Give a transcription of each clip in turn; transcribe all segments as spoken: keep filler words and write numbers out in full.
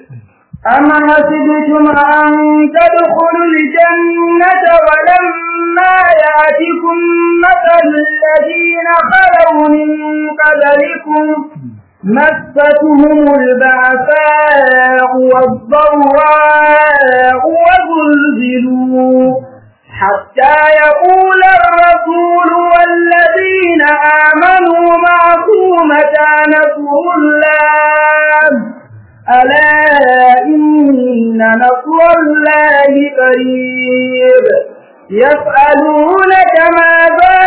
أم حسبتم أن تدخلوا الجنة ولما يأتكم مثل الذين خلوا من قبلكم مستهم البعثاء والضراء وزلزلوا حتى يقول الرسول والذين آمنوا معه متى نصر الله ألا إن نصر الله قريب يسألونك ماذا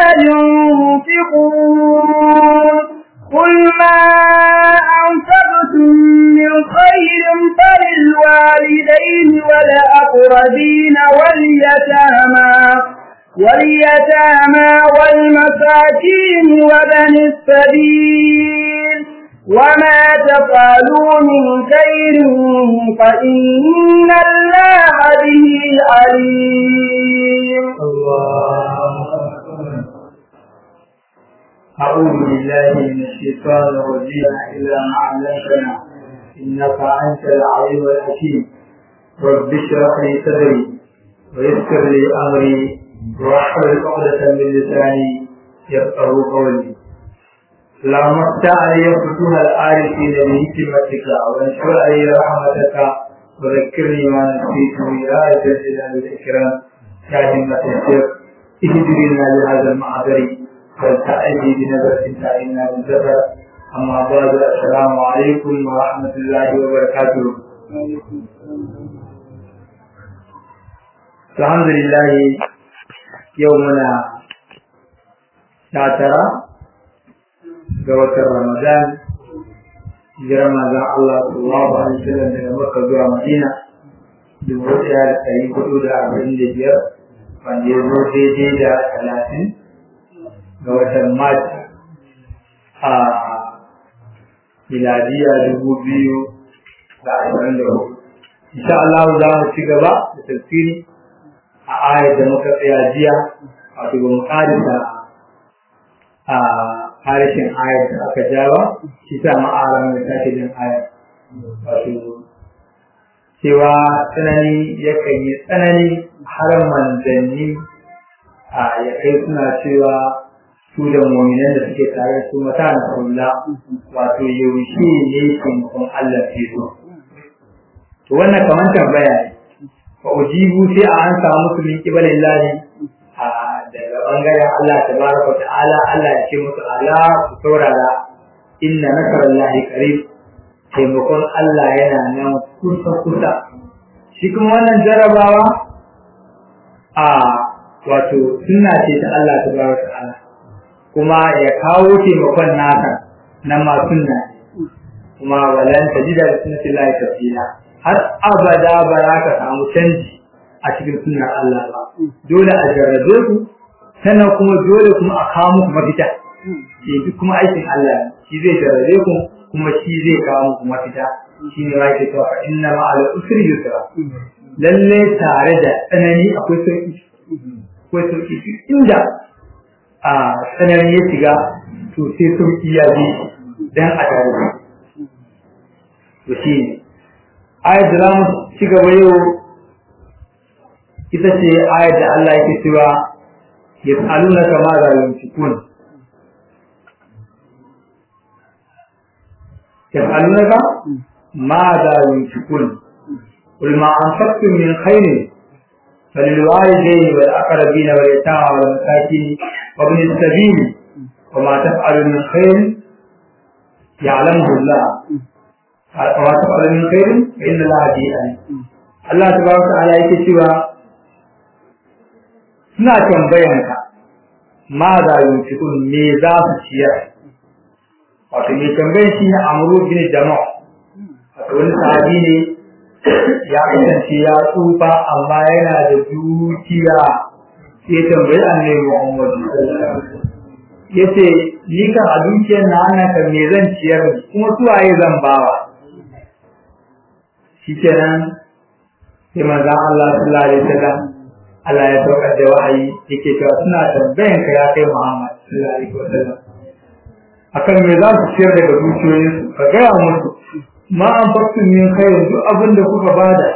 ينفقون قل ما أنفقتم من خير فللوالدين والأقربين واليتامى واليتامى والمساكين وابن السبيل وما تفعلوا من خير فإن الله به عليم. الله أعوذ بالله من الشيطان الرجيم إلا ما علمتنا إنك أنت العليم الحكيم. رب اشرح لي صدري ويسر لي أمري واحلل عقدة من لساني يفقهوا قولي. اللهم افتح علي فتوح العارفين بحكمتك وانشر علي رحمتك وذكرني ما نسيت يا ذا الجلال والإكرام. يا همة الشيخ اهدنا لهذا المعذر فلتأتي بنظرة تعيننا بالزفر. أما بعد السلام عليكم ورحمة الله وبركاته. الحمد لله يومنا شاترا جوات رمضان hijirar manzon Allah sallallahu alaihi wasallam daga Makka zuwa Madina dubu ɗaya da ɗari hudu da arba'in da biyar wanda ya zo daidai da talatin ga watan Mart a miladiya dubu biyu da ashirin da hudu. Insha Allah za mu ci gaba da tafsiri a ayar da muka tsaya jiya, wato ba mu ƙarisa a harshen ayar da aka jawa, shi sa ma'ara mai tashi din ayar. Wato cewa tsanani yakan yi tsanani har manzanni a ya kai suna cewa su da mu'minan da suke tare su mata na kulla, wato yaushe ne taimakon Allah ke so. To wannan kamar tambaya ne, fa ujibu sai a an samu musu min qibalillahi a daga bangaren Allah tabaraka ta'ala. Allah ya ce musu ala ku saurara, inna nasarallahi qarib, taimakon Allah yana nan kusa kusa. Shi kuma wannan jarabawa a wato sunna ce ta Allah tabaraka ta'ala, kuma ya kawo taimakon nasa na masu sunna, kuma walan tajida da sunnatillahi tafsila, har abada ba za ka samu canji a cikin sunnar Allah ba. Dole a jarrabe ku, sannan kuma dole kuma a kawo muku mafita. Ke duk kuma aikin Allah shi zai jarrabe ku, kuma shi zai kawo muku mafita. Shi ne wake cewa inna ma'al usri yusra, lalle tare da tsanani akwai sauki. Akwai sauki inda a tsanani ya shiga to sai sauki ya bi dan a tare da to shi ne ayat da mu ci gaba yau ita ce ayat da Allah yake cewa yas'alunaka ma za yunfikun. yas'alunaka ma za yunfikun qul ma anfaqtum min khairin فللوالدين والأقربين واليتامى والمساكين وابن السبيل وما تفعلوا من خير يعلمه الله وما تفعلوا من خير فإن الله به عليم. Allah tabaraka ta'ala yake cewa suna tambayanka ma za yunfikun, me za su ciyar. Wato me tambayan shi ne Amru bin Jama', wato wani sahabi ne ya kasance ya tsufa amma yana da dukiya. Sai tambayi Annabi Muhammad sallallahu alaihi wasallam, yace ni kan a dukiyar na annaka me zan ciyar, kuma su waye zan bawa. Shikenan sai manzo Allah sallallahu alaihi wasallam Allah ya saukar da wahayi yake cewa suna tambayan ka ya kai Muhammad sallallahu alaihi wasallam akan me za su ciyar daga dukiyoyin su, ka gaya musu ma anfaqtum min khairin duk abin da kuka bada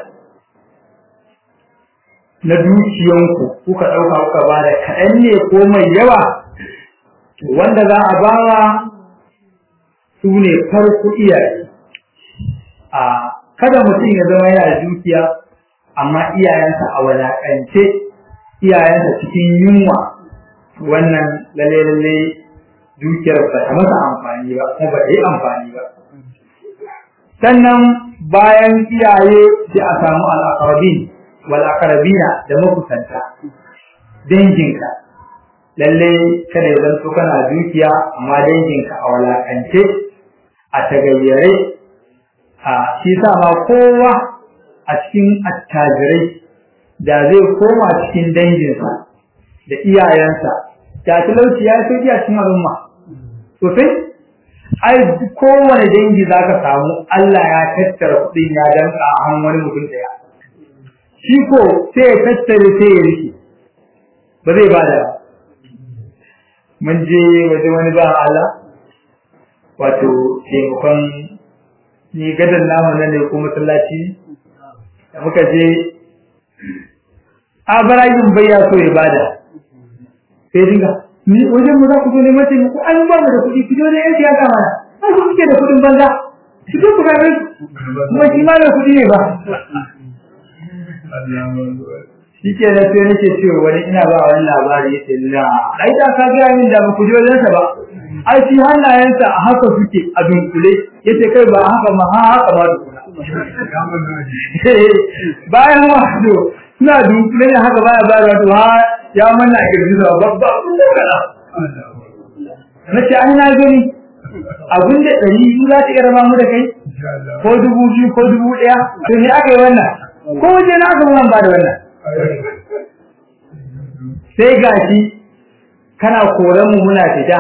na dukiyanku kuka dauka kuka bada kadan ne ko mai yawa wanda za a bawa su ne farko iyaye a kada mutum ya zama yana dukiya amma iyayensa a walakance iyayensa cikin yunwa wannan lalle lalle dukiyar ba ta masa amfani ba kuma ba ta yi amfani ba sannan bayan iyaye sai a samu al-aqrabin wal aqrabina da makusanta danginka lalle kada ya zanto kana dukiya amma danginka a walakance a tagayyare a shi sa ma kowa a cikin attajirai da zai koma cikin danginsa da iyayensa da talauci ya fi a cikin al'umma sosai ai kowane dangi zaka samu Allah ya tattara kudin ya danka a hannun wani mutum daya shi ko sai ya tattare sai ya rike ba zai bada mun je waje wani ba Allah wato taimakon ni gadan namu nan ne ko masallaci da muka je Ibrahim bai ya so ya bada sai dinga ni wajen mu za ku zo ne mace ku an ba mu da kuɗi ki zo ne yanki ya kama na ku kike da kuɗin banza ki zo ku ga rai kuma shi ma da kuɗi ne ba shike da sai nake cewa wani ina ba wani labari yace la ai da ka ga min da ba ku je wajen sa ba ai shi hannayensa a haka suke a dunkule yace kai ba haka ma haka ba dukuna bayan wato suna dunkule ne haka baya baya wato ha ya manna kirji da babba kuma kana nace an na gani abin da dari biyu za ta iya rama mu da kai ko dubu biyu ko dubu daya to ne aka yi wannan ko waje na aka mun ba da wannan sai gashi kana koran mu muna fita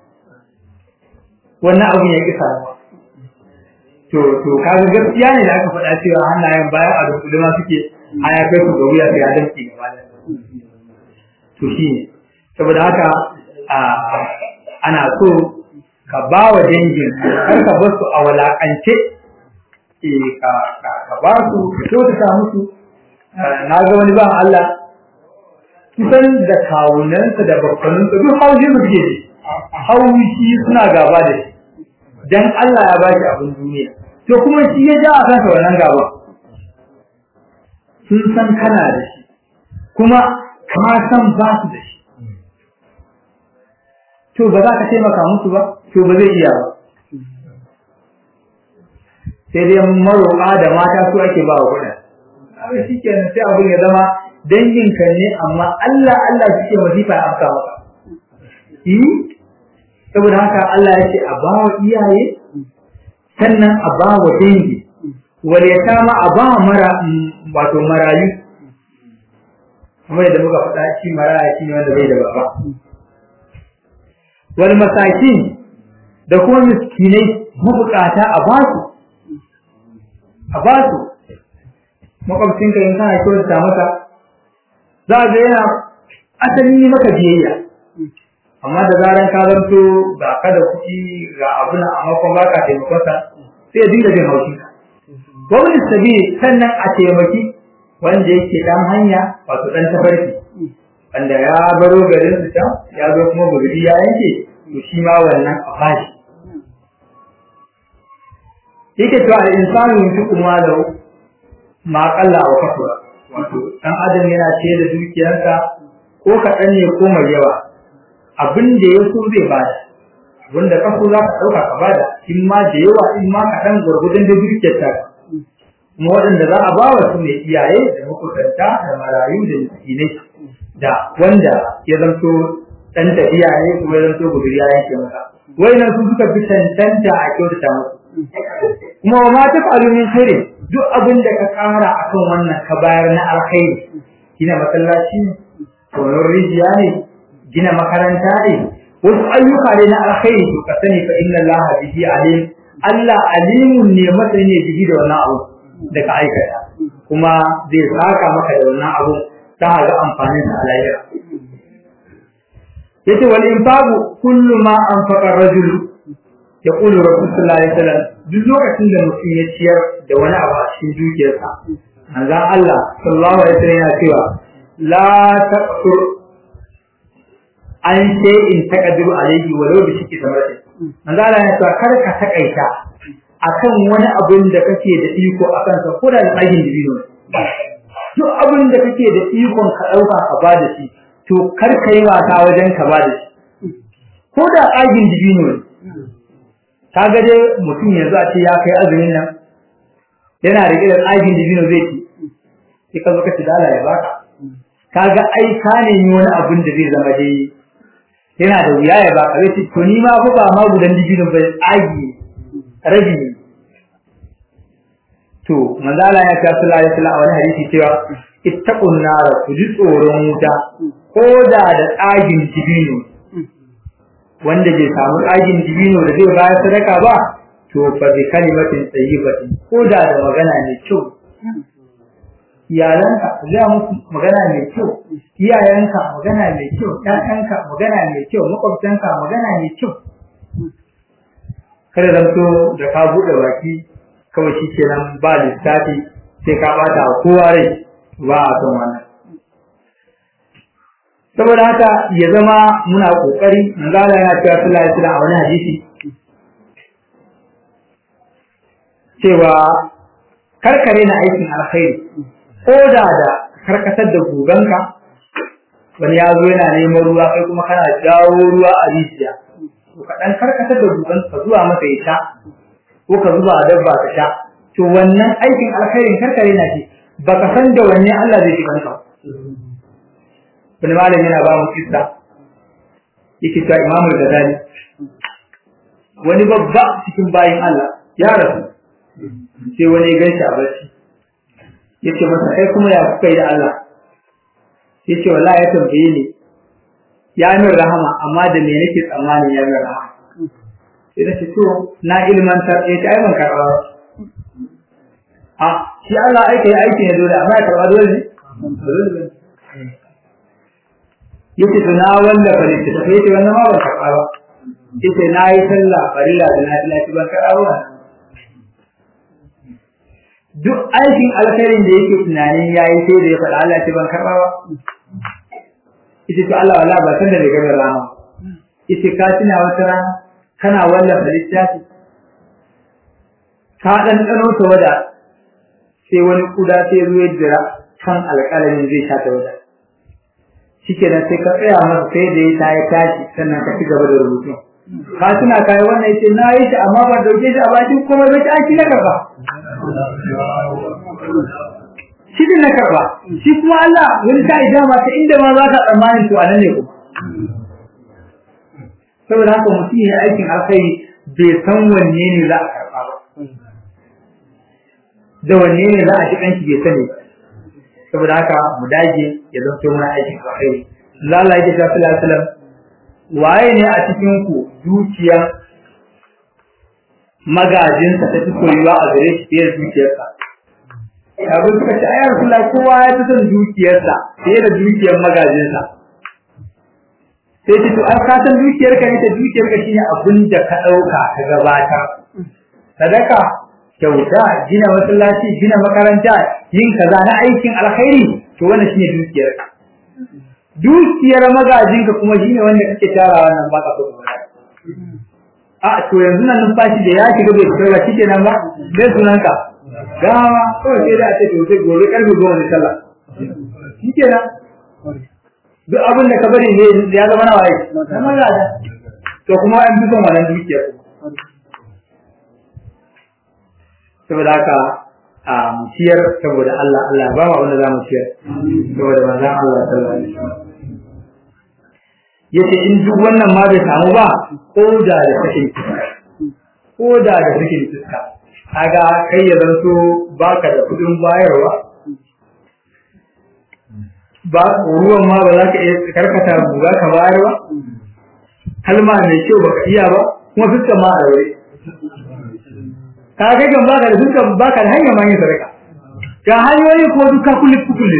wannan abu ya kisa to to kaga gaskiya ne da aka faɗa cewa hannayen bayan a dukkule ma suke aya kai su ga wuya sai a danki gaba da to shi saboda haka ana so ka ba wa dangin kar ka bar su a walakance eh ka ka ba su to ta musu na ga wani ba Allah kusan da kawunansa da bakkanunsa duk haushi su ke haushi suna gaba da shi dan Allah ya bashi abin duniya to kuma shi ya ja a kansa wannan gaba sun san kana da shi kuma ka san ba su da shi to ba za ka taimaka musu ba to ba zai iya ba sai dai maroƙa da mata su ake ba wa kuɗa abin shi kenan sai abin ya zama danginka ne amma Allah Allah suke wazifa a amsa maka saboda haka Allah ya ce a ba wa iyaye sannan a ba wa dangi wal yatama a ba mara wato marayu kamar da muka faɗa shi maraya shi ne wanda bai da baba wal masakin da kuma miskinai mabukata a ba su a ba su makwabcinka in kana kyautata masa za ga yana asali maka biyayya amma da zaran ka zanto ga kada kuɗi ga abuna a makon baka taimakonsa sai ya dinga jin haushi gwamnati sabi sannan a taimaki wanda yake dan hanya wato dan tafarki wanda ya baro garin su can ya zo kuma gurbi ya yanke to shi ma wannan a bashi yake cewa al-insanu yunfiqu malahu ma qalla aw kasura wato dan adam yana ce da dukiyarsa ko kaɗan ne ko mai yawa abin da ya so zai bada abin da kaso za ka ɗauka ka bada in ma da yawa in ma kaɗan gwargwadon da dukiyar ta kuma waɗanda za a ba wa su ne iyaye da makusanta da marayu da miskinai da wanda ya zanto ɗan tafiya ne kuma ya zanto guduri ya yanke masa wayannan su suka fi tantanta a kyautata musu kuma wa ma taf'alu min khairin duk abin da ka kara akan wannan ka bayar na alkhairi gina masallaci ne tonon rijiya ne gina makaranta ne wasu ayyuka ne na alkhairi to ka sani fa inna Allah bihi alim Allah alimun ne masani ne bihi da wannan abu da ka aikata kuma zai saka maka da wannan abu ta ga amfanin sa a lahira yace wal infaqu kullu ma anfaqa ar-rajul ya kulu rasulullahi sallallahu alaihi wasallam duk lokacin da mutum ya ciyar da wani abu a cikin dukiyarsa manzon Allah sallallahu alaihi wasallam yana cewa la taqtur an ce in taqdiru alaihi walau bi shiki samarati manzon Allah ya ce kar ka takaita akan wani abun da kake da iko akan sa ko da tsagin dibino duk abun da kake da ikon ka dauka ka bada shi to kar kai wata wajen ka bada shi ko da tsagin dibino kaga dai mutum yanzu a ce ya kai azumin nan yana rike da tsagin dibino zai ci sai ka zo ka ci dala ya baka kaga ai ka ne ni wani abun da zai zama dai yana da wuya ya baka sai to ni ma fa ba ma gudan dibino ba tsagi rabi to manzala ya ta sallallahu alaihi wasallam wani hadisi cewa ittaqun nar ku ji tsoron wuta ko da da tsagin dibino wanda bai samu tsagin dibino da zai bayar sadaka ba to fa bi kalimatin tayyibatin ko da da magana mai kyau iyalanka za musu magana mai kyau iyayenka magana mai kyau ƴaƴanka magana mai kyau makwabtanka magana mai kyau kada zanto da ka bude baki kawai shikenan ba lissafi sai ka bata kowa rai ba a san wannan saboda haka ya zama muna kokari manzala yana cewa sallallahu alaihi wasallam a wani hadisi cewa karkare na aikin alkhairi ko da da karkatar da guganka wani ya zo yana neman ruwa kai kuma kana jawo ruwa a rijiya to ka dan karkatar da guganka zuwa masa ya sha ko ka zuba a dabba ka sha to wannan aikin alkhairin karkare na shi baka san da wanne Allah zai shiga ka wani malami yana ba mu kissa yake ta Imam Al-Ghazali wani babba cikin bayin Allah ya rasu sai wani gaishe a barci yace masa kai kuma ya kuka yi da Allah yace wallahi ya tambaye ni ya min rahama amma da me nake tsammani ya min rahama sai nace to na ilmantar eh ta aiman karba a shi Allah aike aike ne dole amma ya karba dole ne yace to na wanda fare ta sai ce wannan ma ban karba ba yace na yi sallah farilla da na tilaci ban karba ba duk aikin alkhairin da yake tunanin yayi sai da ya faɗa Allah ce ban karba ba yace to Allah wallahi ba san da daga rama yace ka tuna wata rana kana wallafa littafi ka dan dano ta wada sai wani kuda sai ruwa jira kan alƙalamin zai sha ta wada shikenan sai ka tsaya masa sai da ya tayi tashi sannan ka ci gaba da rubutu ka tuna kai wannan yace na yi shi amma ban dauke shi a bakin kuma bai ta ki na karba shi din na karba shi kuma Allah wani ta ijama ta inda ma za ka tsammani to anan ne kuma saboda haka mutum ya aikin alkhairi bai san wanne ne za a karba ba da wanne ne za a ji kanki bai sani saboda haka mu dage ya zanto mana aikin alkhairi Allah ya ce sallallahu alaihi wasallam waye ne a cikin ku dukiya magajinsa ta fito yiwa a gare shi fiye da dukiyarsa abu suka ce ayar kula kowa ya fi son dukiyarsa fiye da dukiyar magajinsa sai ce to an ka san dukiyarka ne ta dukiyarka shine abin da ka dauka ka gabatar sadaka kyauta gina masallaci gina makaranta yin kaza na aikin alkhairi to wannan shine dukiyarka dukiyar magajinka kuma shine wanda kake tara wannan baka so ka a to yanzu nan numfashi da ya shiga bai fito ba kike nan ba dai sunanka gawa ko sai da ake to sai gobe karfi goma ne sallah kike nan duk abin da ka bari ne ya zama na waye na magaja to kuma an bi son wannan dukiyar saboda haka a ciyar saboda Allah Allah ba mu wanda zamu ciyar saboda manzon Allah sallallahu alaihi wasallam yace in duk wannan ma bai samu ba ko da da sakin ko da da sakin fuska kaga kai ya zanto baka da kudin bayarwa ba ruwan ma ba za ka iya karkata buga ka bayarwa kalma mai kyau baka iya ba kuma fuska ma a wuri ka ga gan baka da fuska baka da hanya ma yin sadaka ga hanyoyi ko duka kullu kullu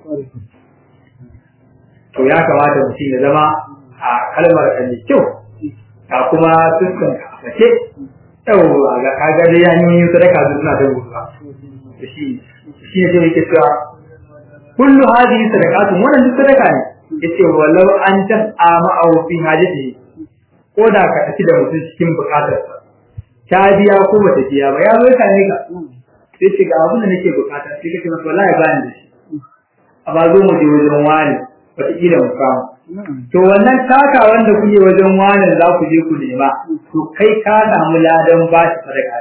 to ya kamata mutum ya zama a kalmar da mai kyau ka kuma fuskan ka sake yawa ga kaga dai hanyoyin sadaka suna da buɗa shi shi ne yake cewa kullu hadhihi sadaqatu wannan duk sadaka ne yace walau an tas'ama aw fi hajati ko da ka tafi da mutum cikin bukatarsa ta biya ko bata biya ba ya zo ka ne ka sai ce ga abin da nake bukata sai kace masa wallahi ba ni da shi a ba zo mu je wajen wani wata kila mu samu to wannan taka wanda kuke wajen wani za ku je ku nema to kai ka samu ladan ba shi sadaka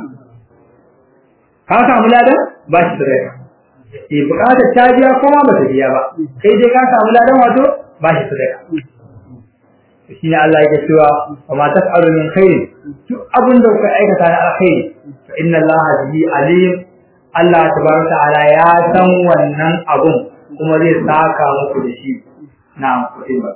ka samu ladan ba shi sadaka eh bukatar ta biya ko ma bata biya ba kai dai ka samu ladan wato ba shi sadaka shi ne Allah yake cewa wa ma tas'alu min khairin duk abin da kuka aikata na alkhairi fa inna Allah bihi alim Allah tabaraka ta'ala ya san wannan abun kuma zai saka muku da shi na'am kutiba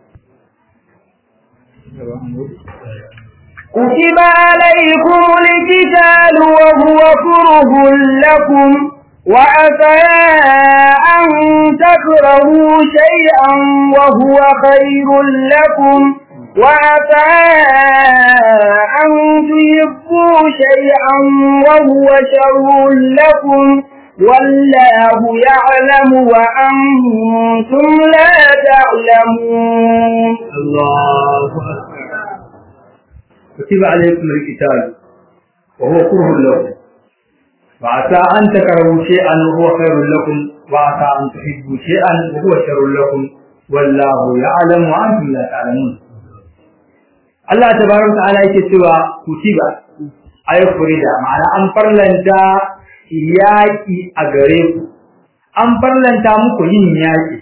كتب عليكم القتال وهو كره لكم وعسى أن تكرهوا شيئا وهو خير لكم وعسى أن تحبوا شيئا وهو شر لكم والله يعلم وأنتم لا تعلمون. الله أكبر. كتب عليكم القتال وهو كره لكم وعسى أن تكرهوا شيئا وهو خير لكم وعسى أن تحبوا شيئا وهو شر لكم والله يعلم وأنتم لا تعلمون. الله تبارك وتعالى يكتب كتب أي فريدة معنى أن فرلنتا ياكي أغريب أن فرلنتا مكو ين ياكي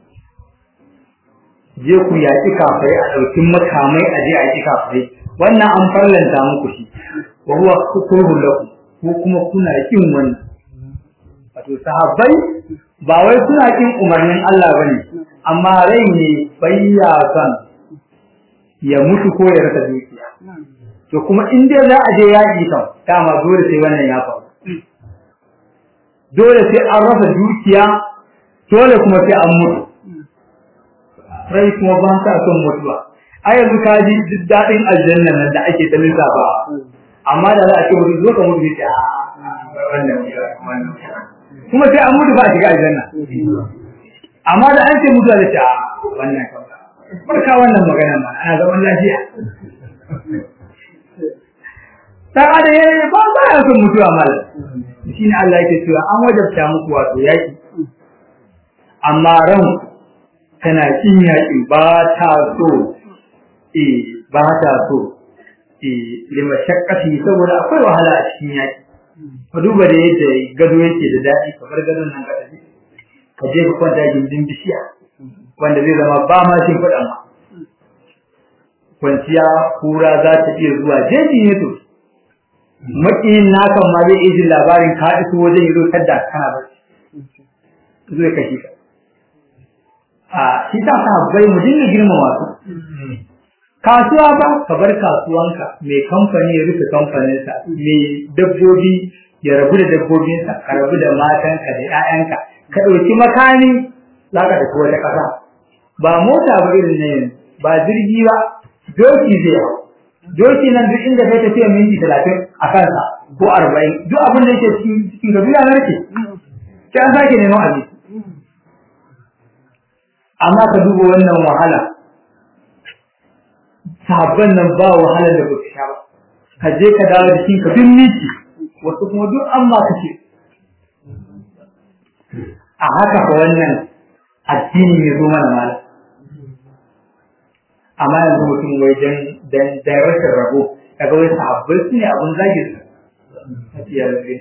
je ku yaki kafirai a ɗauki makamai a je a yaki kafirai wannan an farlanta muku shi wa huwa kurhu lakum ko kuma kuna kin wannan wato sahabbai ba wai suna kin umarnin Allah bane amma rai ne bayya san ya mutu ko ya rasa dukiya to kuma in dai za a je yaki kan dama dole sai wannan ya faru dole sai an rasa dukiya dole kuma sai an mutu rai kuma ba ta son mutuwa ai yanzu ka ji duk dadin aljanna nan da ake ta lissafa amma da za a ce mutu zo ka mutu ne a wannan kuma sai an mutu ba shiga aljanna amma da an ce mutu da ta wannan barka wannan magana ma ana zaman lafiya ta da yayi ba ba ya son mutuwa mal shine Allah yake cewa an wajabta muku wato yaki amma ran tana kin yaki ba ta so eh ba ta so eh lima shakkati saboda akwai wahala a cikin yaki ka duba da yadda gado yake da dadi kamar gadon nan ka tafi ka je ka kwanta gindin bishiya wanda zai zama ba ma shin fadan ma kwanciya kura za ta iya zuwa jeji ne to makiyin nakan ma zai iya labarin ka iso wajen yazo tadda kana ba zai kashi ka a shi ta sa bai mu dinga girmama su kasuwa ba ka bar kasuwanka mai kamfani ya rufe kamfaninsa mai dabbobi ya rabu da dabbobinsa ka rabu da matanka da 'ya'yanka ka ɗauki makani zaka tafi wata ƙasa ba mota ba irin ne ba jirgi ba doki zai hau doki nan duk inda kai tafiya minti talatin a kansa ko arba'in duk abin da yake cikin cikin gabiya na rike sai an sake neman abinci amma ka duba wannan wahala sahabban nan ba wahala da ba sha ba ka je ka dawo da shi ka bin miki wasu kuma duk an ma kace a haka fa wannan addini ne zo mana mala amma yanzu mutum wai dan dan dan rashin rabo kaga wai sahabbai su ne abun zagi su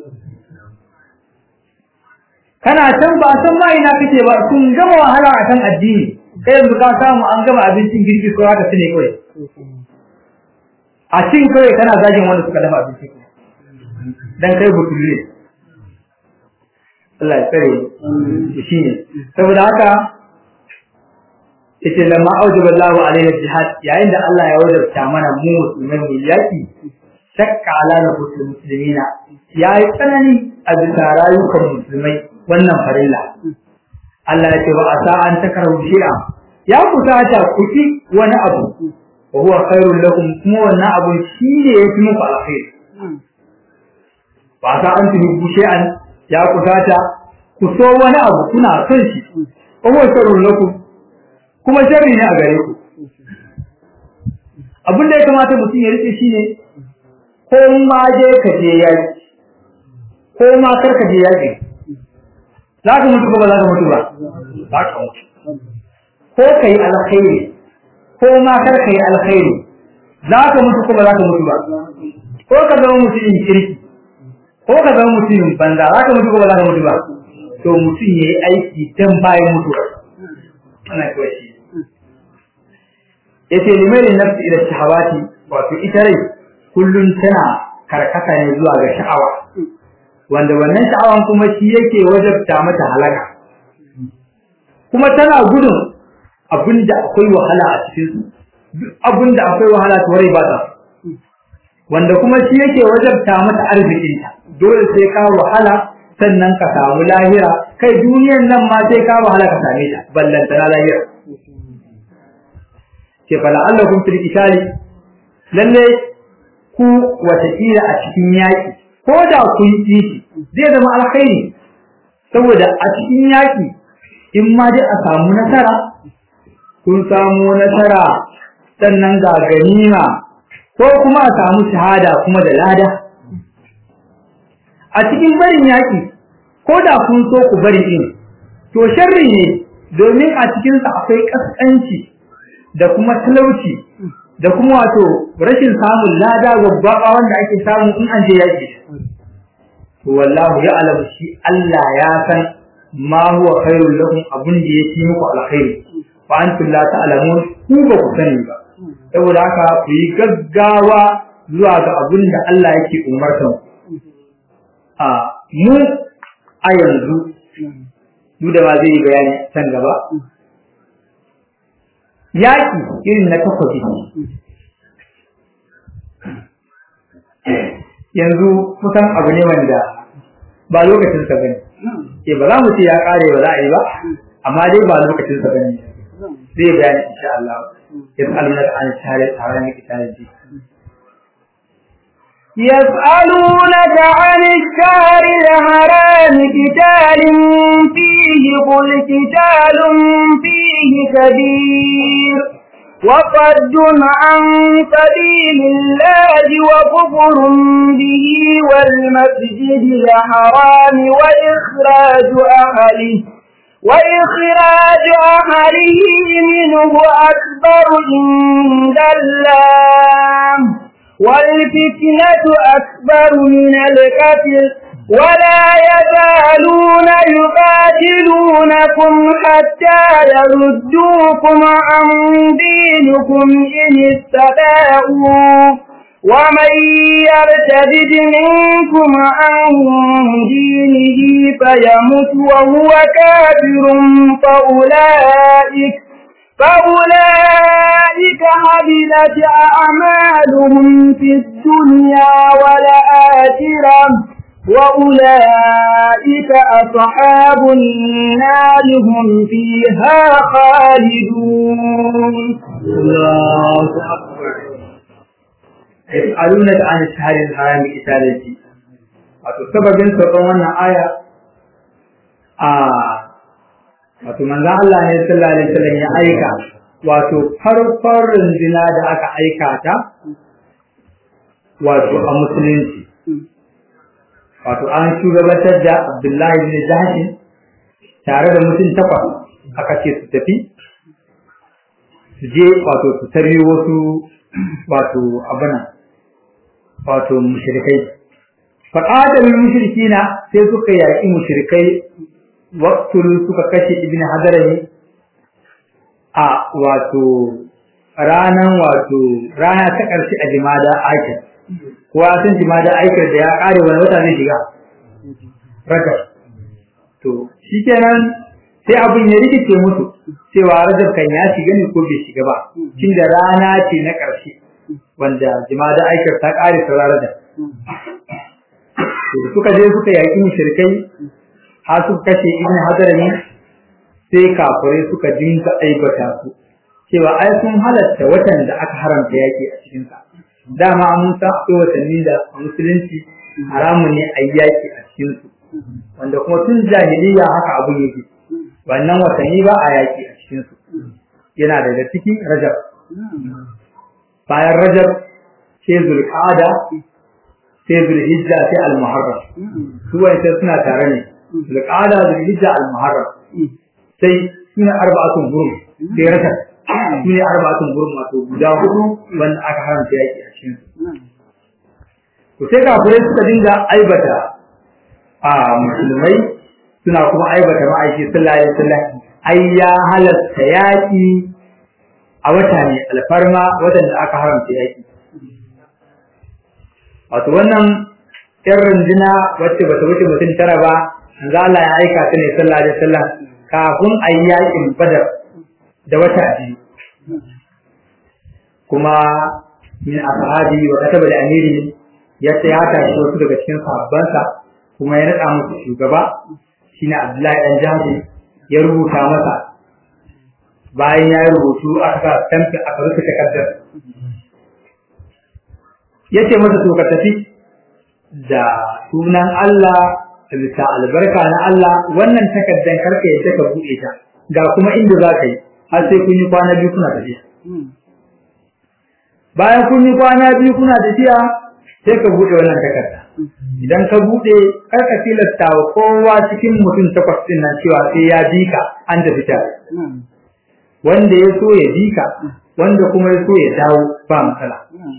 kana can ba san ma ina kake ba kun gama wahala akan addini kai yanzu ka samu an gama abincin girki ko haka sune kai a cin kai kana zagin wanda suka dafa abinci dan kai butuli Allah ya tsare shi ne saboda haka yace lamma aujaba Allahu alaina jihad yayin da Allah ya wajabta mana mu musulmai mu yaki shakka ala nufus muslimina yayi tsanani a bisa rayukan musulmai wannan farilla Allah ya ce ba asa an takaru shi'a ya kusata kuci wani abu wa huwa khairul lakum kuma wannan abun shine yafi muku alkhairi ba sa an tuhu shay'an ya kusata ku so wani abu kuna son shi wa huwa khairul lakum kuma sharri ne a gare ku abin da ya kamata mutum ya rike shine ko ma je ka je yaki ko ma kar ka je yaki za ka mutu ko ba za ka mutu ba za ka mutu ko kai alkhairi ko ma kar kai alkhairi za ka mutu ko ba za ka mutu ba ko ka zama mutumin kirki ko ka zama mutumin banza za ka mutu ko ba za ka mutu ba to mutum yayi aiki dan bayan mutuwa ana kawai shi yace limarin nafsi ila shahawati wato ita rai kullun tana karkata ne zuwa ga sha'awa wanda wannan sha'awan kuma shi yake wajabta mata halaka kuma tana gudun abinda akwai wahala a cikin su abinda akwai wahala to rai ba ta wanda kuma shi yake wajabta mata arzikin ta dole sai ka wahala sannan ka samu lahira kai duniyar nan ma sai ka wahala ka same ta ballanta na lahira ke fala allakum fil qitali lalle ku wata kila a cikin yaki ko da ku yi zai zama alkhairi saboda a cikin yaki in ma dai a samu nasara kun samu nasara sannan ga ganima ko kuma a samu shahada kuma da lada a cikin barin yaki ko da kun so ku bari din to sharri ne domin a cikin sa akwai kaskanci da kuma talauci da kuma wato rashin samun lada gaba wanda ake samu in an je yaki to wallahu ya'lamu shi Allah ya san ma huwa khairul lakum abun da yake muku alkhairi fa antum la ta'lamun ku ba ku sani ba saboda haka ku yi gaggawa zuwa ga abun da Allah yake umarta a mu a yanzu duk da ba zai yi bayani can gaba yaki irin na takwabi yanzu kusan abu ne wanda ba lokacin sa bane eh ba za mu ce ya kare ba za a yi ba amma dai ba lokacin sa bane zai bayani insha Allah yas'aluna an shahada tawaran kitabi يسألونك عن الشهر الحرام قتال فيه قل قتال فيه كبير وصد عن سبيل الله وكفر به والمسجد الحرام وإخراج أهله وإخراج أهله منه أكبر عند الله والفتنة أكبر من القتل ولا يزالون يقاتلونكم حتى يردوكم عن دينكم إن استطاعوا ومن يرتد منكم عن دينه فيمت وهو كافر فأولئك فأولئك حبلت أعمالهم في الدنيا والآخرة وأولئك أصحاب النار هم فيها خالدون. الله أكبر. يسألونك عن الشهر الحرام قتال فيه. wato sababin sauran wannan aya a wato manzon Allah ne sallallahu alaihi wasallam ya aika wato farkon rundina da aka aika ta wato a musulunci wato an shugabantar da Abdullahi ibn Jahsh tare da mutum takwas aka ce su tafi su je wato su tare wasu wato abana wato mushrikai faqatal mushrikina sai suka yaki mushrikai waqtul suka kashe ibn hadarami a wato ranan wato rana ta karshe a jimada aikar kowa san jimada aikar da ya kare wani wata zai shiga rajab to shikenan sai abun ya rikice musu cewa rajab kan ya shiga ne ko bai shiga ba tunda rana ce na karshe wanda jimada aikar ta kare saurara da suka je suka yaki mushrikai har suka kashe ibn hadarami sai kafirai suka dinga aibata su cewa ai sun halatta watan da aka haramta yaki a cikin sa dama mun san akwai watanni da musulunci haramun ne a yaki a cikin su wanda kuma tun jahiliya haka abun yake wannan watanni ba a yaki a cikin su yana daga cikin Rajab bayan Rajab sai Zulqa'ada sai Zulhijja sai Al-Muharram su wanda suna tare ne Zulqa'ada Zulhijja Al-Muharram sai suna arba'atun hurum sai Rajab sune arba'atun hurum wato guda hudu wanda aka haramta yaki a cikin su to sai kafirai suka dinga aibata a musulmai suna kuma aibata ma'aiki sallallahu alaihi wasallam ai ya halatta yaki a wata ne alfarma watan da aka haramta yaki wato wannan yar rundina wacce bata wuce mutum tara ba manzo Allah ya aika ta ne sallallahu alaihi wasallam kafin ayi yakin Badar da wata biyu kuma min ashabi wa kataba al-amiri ya tsaya shi wasu daga cikin sahabbansa kuma ya rada musu shugaba shine Abdullahi dan Jahdi ya rubuta masa bayan ya rubutu aka sa stamp aka rubuta takardar yace masa to ka tafi da sunan Allah bisa albarka na Allah wannan takardar karka yace ka bude ta ga kuma inda za ka yi har sai kun yi kwana biyu kuna tafiya bayan kun yi kwana biyu kuna tafiya sai ka bude wannan takarda idan ka bude kar ka tilasta wa kowa cikin mutum takwas din nan cewa sai ya bika an tafi tare wanda ya so ya bika wanda kuma ya so ya dawo ba matsala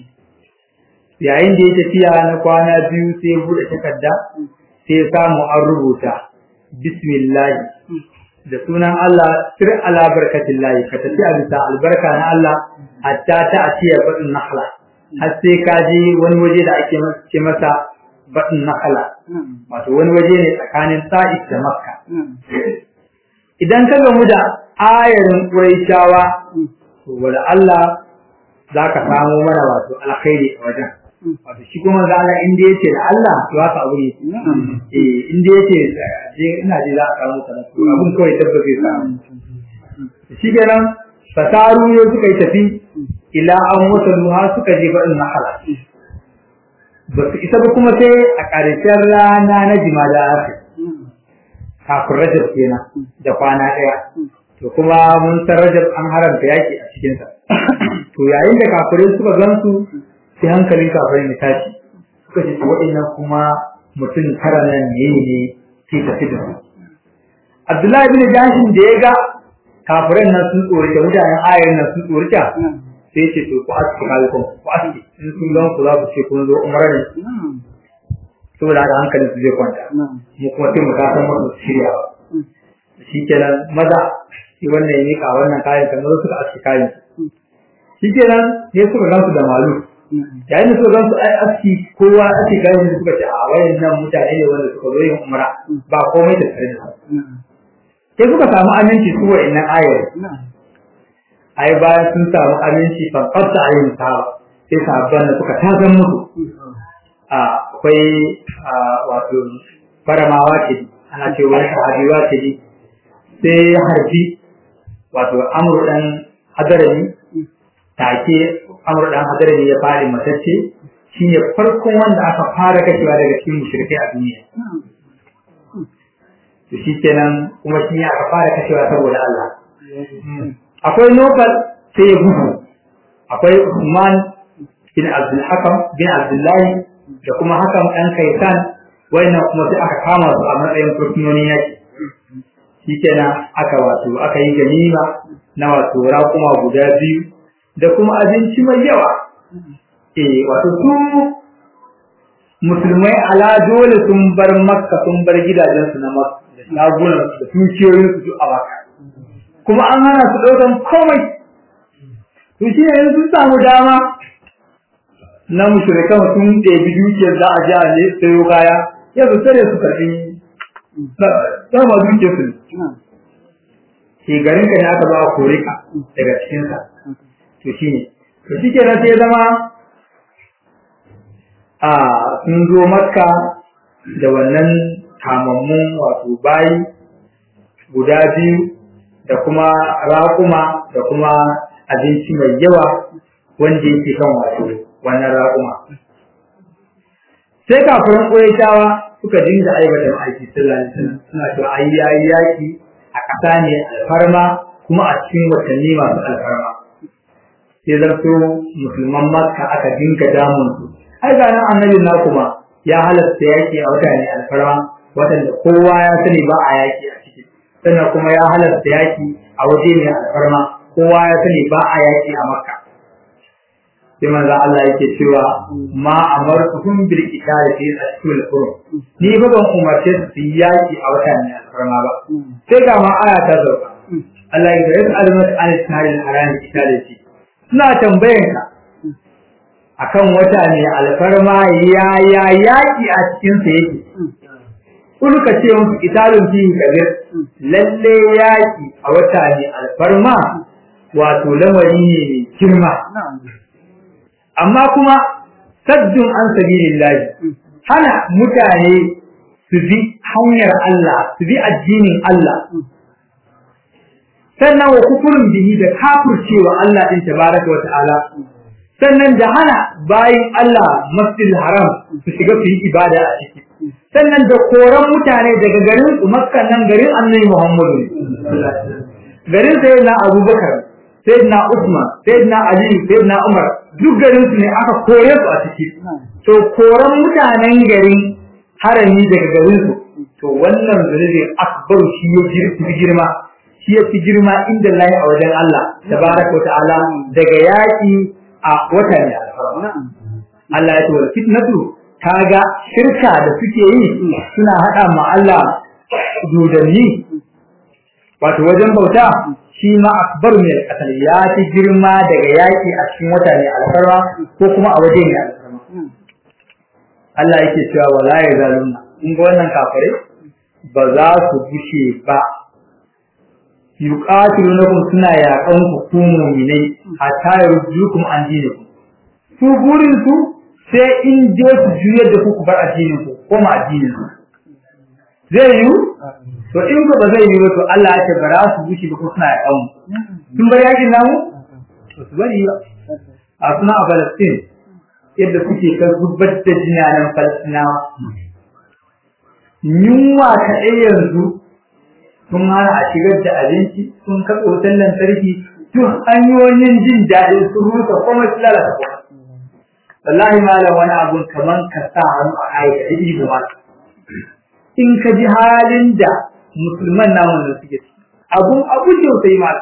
yayin da ya tafiya na kwana biyu sai ya bude takarda sai ya samu an rubuta bismillah da sunan Allah sir ala barkatillah ka tafi a bisa albarka na Allah hatta ta atiya badin nakhla har sai ka je wani waje da ake ce masa badin nakhla wato wani waje ne tsakanin Ta'if da Makka idan ka gamu da ayarin Quraishawa to wala Allah zaka samu mana wato alkhairi a wajen wato shi kuma za Allah inda yace da Allah to haka abu ne eh inda yace je ina ji za a samu kana to abun kawai tabbace sa shi kenan fasaru ne suka yi tafi ila an wasalu har suka je barin nahala ba su isa ba kuma sai a ƙarshen rana na jimada aka kafin Rajab kenan da kwana ɗaya to kuma mun san Rajab an haramta yaki a cikin sa to yayin da kafirai suka gansu sai hankalin kafirai ya tashi suka ce waɗannan kuma mutum tara nan ne ne ke tafi da su Abdullahi bin Jashin da ya ga kafirai nan sun tsorita mutanen ayar nan sun tsorita sai ce to ku aski kai ku ku aski in sun gan ku za ku ce kun zo umara ne saboda haka hankalin su zai kwanta mu kuma sai mu kasan musu shirya shikenan maza shi wannan ya mika wannan kayan kan zo suka aski kayan shikenan sai suka gan su da malu yayin da suka gan su ai aski kowa aski kayan da suka ce a wayan nan mutane ne wanda suka zo yin umara ba komai da tsare sai suka samu aminci su wa'annan ayar ai bayan sun samu aminci fa qatta ayin ta sai sabban da suka tazan musu a akwai wato faramawa ce ana ce wani sahabiwa ce sai harbi wato amru dan hadarani take amru dan hadarani ya fara matacce shine farkon wanda aka fara kashewa daga cikin mushrikai a duniya to shikenan kuma shi ne aka fara kashewa saboda Allah akwai Nobel sai ya gudu akwai Usman bin Abdul Hakam bin Abdullahi da kuma Hakam ɗan Kaisan wayannan kuma sai aka kama su a matsayin fursunonin yaki shikenan aka wato aka yi ganima na wato raƙuma guda biyu da kuma abinci mai yawa eh wato su musulmai ala dole sun bar Makka sun bar gidajensu na Makka lagunan da tukiyoyin su a baka kuma an hana su daukan komai to shi ne sun samu dama na mushrikan sun ɗebi dukiyar za a ji a ne sayo kaya ya su tare su karɓi dama dukiyar su ke garin ka ne aka ba a kore ka daga cikinsa to shi ne to shi ke sai zama a sun zo Makka da wannan kamammun wato bayi guda biyu da kuma raƙuma da kuma abinci mai yawa wanda yake kan wato wannan raƙuma. Sai kafiran Qurayshawa suka dinga aibata aiki sallallahu alaihi wasallam suna cewa ai yayi yaki a ƙasa ne alfarma kuma a cikin watanni masu alfarma. Sai zarto musulman Makka aka dinga damun su. Ai ga nan annabi na kuma ya halatta yaki a wata ne alfarma wadanda kowa ya sani ba a yaki a ciki. Sannan kuma ya halatta yaki a waje ne alfarma kowa ya sani ba a yaki a Makka. Sai manzo Allah yake cewa ma amartukum bil qital fi ashhuril hurum. Ni ba ban umarce su yaki a wata ne alfarma ba. Sai ga ma aya ta zo. Allah ya yi almat al-taril haram qitalati. Suna tambayanka akan wata ne alfarma ya ya yaki a cikin sa yake. Kulka ce musu qitalun fi kabir lalle yaki a wata ne alfarma wato lamari ne mai girma. Amma kuma saddun an sabilillahi hana mutane su bi hanyar Allah su bi addinin Allah sannan wa kufurin bihi da kafircewa Allah din tabaraka wa ta'ala sannan da hana bayin Allah masjidil haram su shiga su yi ibada a ciki sannan da koran mutane daga garin Makka nan garin Annabi Muhammadu garin sayyidina Abubakar sayyidina Usman sayyidina Ali sayyidina Umar duk garin su ne aka kore su a ciki to koran mutanen garin harami daga garin su to wannan zalilin akbar shi ya girma shi ya fi girma inda Allah a wajen Allah tabaraka wa ta'ala daga yaki a watan ya Allah ya ce wal fitnatu kaga shirka da suke yi suna hada ma Allah dodanni wato wajen bauta shi ma akbar ne asal ya fi girma daga yaki a cikin wata ne alfarma ko kuma a waje ne alfarma Allah yake cewa wala yazaluna in ga wannan kafare ba za su gushe ba yuqatilunakum suna yaƙan ku ku mu'minai hatta yurjukum an dinikum su gurin su sai in je su juyar da ku ku bar addinin ku ko ma addinin ku zai yi to in ko ba zai yi ba to Allah ya ce bara su gushi ba ko suna yaƙan mu sun bar yakin namu to su bari ba a suna a Palestine yadda kuke ka zubar da jinanan Palestinawa yunwa ta yanzu sun hana a shigar da abinci sun katsa wutan lantarki duk hanyoyin jin daɗi su rusa kuma su lalata kuma wallahi malam wani abun kaman ka sa hannu a aika ido ma in ka ji halin da musulman namu da suke ciki abun abun da sai ma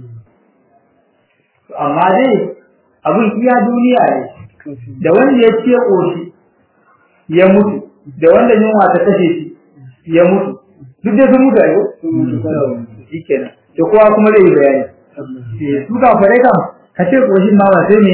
amma dai abun iya duniya ne da wanda ya ce koshi ya mutu da wanda yunwa ta kashe shi ya mutu duk da sun mutu ayo shikenan to kowa kuma zai bayani su ka fare ka ka ce koshin ma ba sai ne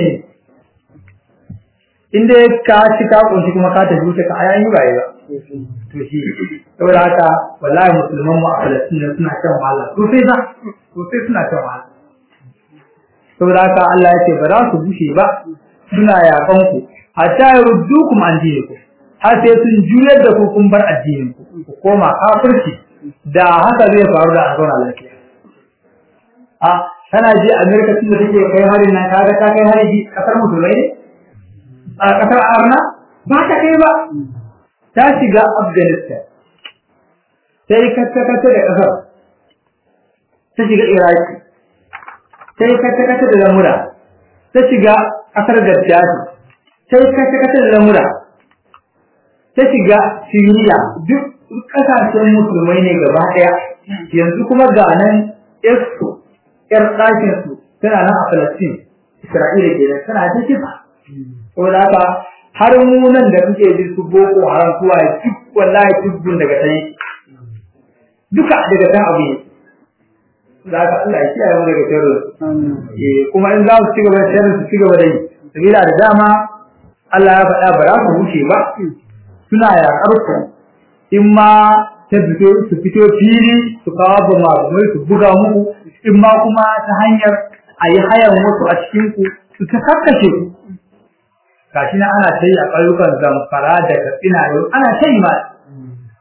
inda ka ci ka koshi kuma ka tafi wuce ka ayan yi bai ba to shi saboda haka wallahi musulman mu a Palestine suna kan wahala to sai za to sai suna kan wahala saboda haka Allah ya ce ba za su bushe ba suna yakan ku hatta yurdukum an dinikum har sai sun juyar da ku kun bar addinin ku ku koma kafirci da haka zai faru da azona lafiya a kana ji America tun da take kai harin nan kaga ta kai hari kasar musulmai ne a kasar Arna ba ta kai ba ta shiga Afghanistan sai kace kace da kasar ta shiga Iraq sai kace kace da lamura ta shiga kasar Gaddafi sai kace kace da lamura ta shiga Syria duk kasashen musulmai ne gaba daya yanzu kuma ga nan Esco yar dakin su tana nan a Palestine Isra'ila kenan tana ta kifa ko da haka har mu nan da kuke ji su boko haram kuwa duk wallahi dubbun daga sai duka daga kan abu da haka Allah ya kiyaye mu daga terror eh kuma in za su ci gaba da terror su ci gaba da yi sabila da dama Allah ya faɗa ba za su wuce ba suna yaƙar ku in ma ta fito su fito fili su kawo ba mai su buga muku in ma kuma ta hanyar a yi hayan wasu a cikin ku su ta kakkashe ku gashi na ana ta yi a ƙauyukan Zamfara da Katsina yau ana ta yi ma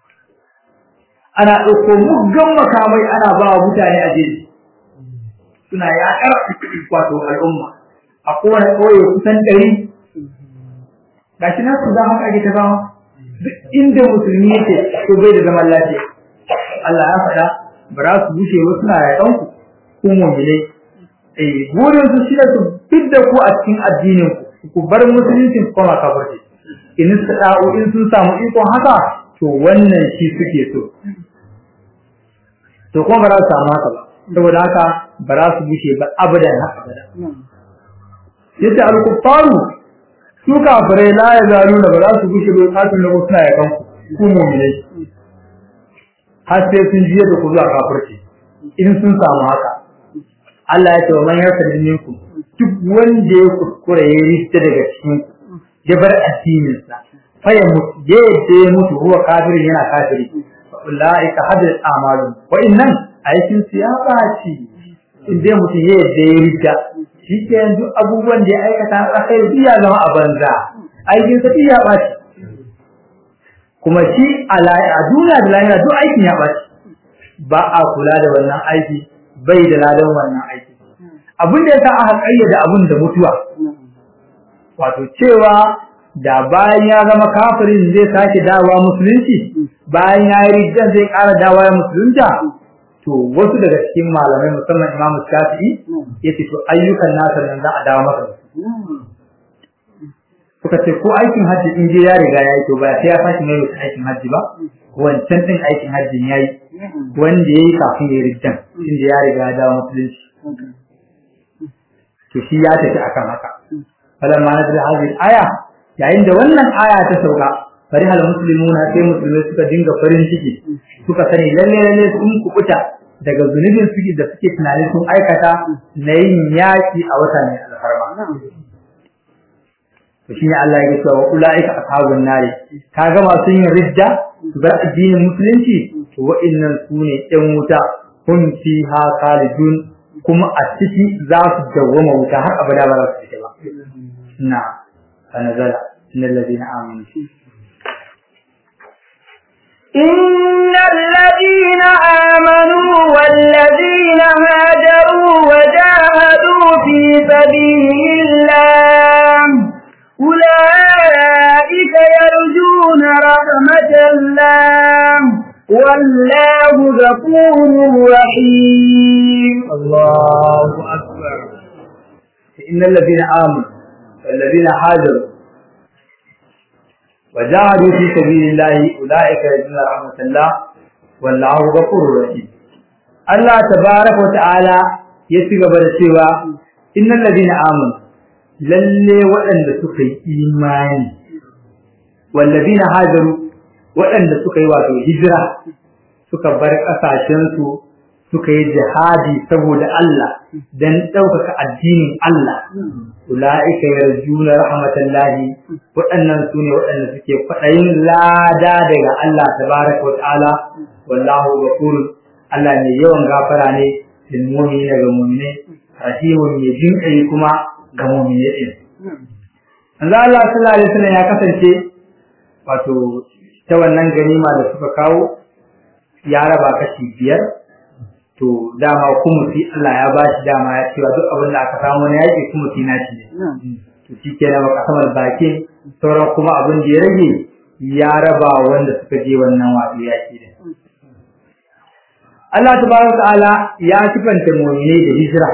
ana ɗauko muggan makamai ana ba wa mutane a jeji suna yaƙar wato al'umma a kowane ƙauye kusan ɗari gashi nan su za haka ake ta fama duk inda musulmi yake ko bai da zaman lafiya Allah ya faɗa ba za su bushe ba suna yaƙan ku ku mu'minai eh burin su shi da su fidda ku a cikin addinin ku ku bar musulunci ku koma kafirci in sada'u in sun samu ikon haka to wannan shi suke so to kuma ba za su samu haka ba saboda haka ba za su bushe ba abadan haka abada yace al-kuffaru su kafirai la ya zalu da ba za su bushe ba kafin da suna yakan ku ku mu'minai har sai sun jiye da ku zuwa kafirci in sun samu haka Allah ya ce wa man yarda minkum duk wanda ya kuskure ya rista daga cikin ya bar addinin sa fa ya mutu ya ya mutu huwa kafirin yana kafiri fa ulaika hadat a'malun wa innan aikin su ya baci inda mutu ya ya rista shi ke yanzu abubuwan da ya aikata a kai ya zama a banza aikin sa ya baci kuma shi a duniya da lahira duk aikin ya baci ba a kula da wannan aiki bai da ladan wannan aiki abin da yasa aka kayyade abin da mutuwa wato cewa da bayan ya zama kafirin zai sake dawowa musulunci bayan ya yi rijjan zai ƙara dawowa musulunta to wasu daga cikin malamai musamman Imam Shafi'i yace to ayyukan nasa nan za a dawo masa suka ce ko aikin haji in je ya riga yayi to ba sai ya sake mai aikin haji ba wancan din aikin hajjin yayi wanda yayi kafin ya rijjan inda ya riga ya dawo musulunci to shi ya tafi akan haka falamma nazala hadhihi aya yayin da wannan aya ta sauka farihal muslimuna sai musulmai suka dinga farin ciki suka sani lalle lalle sun kubuta daga zunubin suke da suke tunanin sun aikata na yin yaki a wata mai alfarma to shi ne Allah ya ce wa ulaika ashabun nari kaga masu yin ridda bar addinin musulunci to wa'annan sune ɗan wuta kun fiha khalidun kuma a ciki za su dawwama wuta har abada ba za su fita ba na sanazala innal ladina amanu innal ladina amanu wal ladina hajaru wa jahadu fi sabilillah ulaika yarjuna rahmatallah والله غفور رحيم الله أكبر إن الذين آمنوا والذين حاجروا وجاهدوا في سبيل الله أولئك يرجون رحمة الله والله غفور رحيم الله تبارك وتعالى يتقبل السوى إن الذين آمنوا للي وأن سكي إيمان والذين حاجروا waɗanda suka yi wato hijira suka bar ƙasashensu suka yi jihadi saboda Allah dan ɗaukaka addinin Allah ulaika yarjuna rahmatallahi waɗannan sune waɗanda suke kwaɗayin lada daga Allah tabaraka wa ta'ala wallahu ghafur Allah ne yawan gafara ne lil mu'minina ga mu'mine rahimun ne jinkai kuma ga mu'mine din Allah sallallahu alaihi wasallam ya kasance wato ta wannan ganima da suka kawo ya raba kashi biyar to dama kumusi Allah ya bashi dama ya cewa duk abin da aka samu ne yake kumusi na shi ne to shikenan ba kasamar bakin sauran kuma abin da ya rage ya raba wanda suka je wannan wato yaki da Allah tabaraka ta'ala ya sifanta mu'mini da hijira